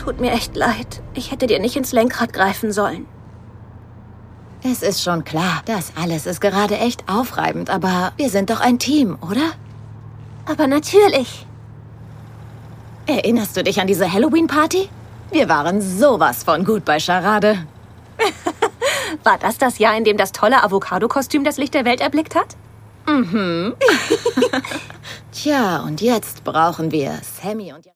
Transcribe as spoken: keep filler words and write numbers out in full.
Tut mir echt leid. Ich hätte dir nicht ins Lenkrad greifen sollen. Es ist schon klar, das alles ist gerade echt aufreibend, aber wir sind doch ein Team, oder? Aber natürlich. Erinnerst du dich an diese Halloween-Party? Wir waren sowas von gut bei Charade. War das das Jahr, in dem das tolle Avocado-Kostüm das Licht der Welt erblickt hat? Mhm. Tja, und jetzt brauchen wir Sammy und...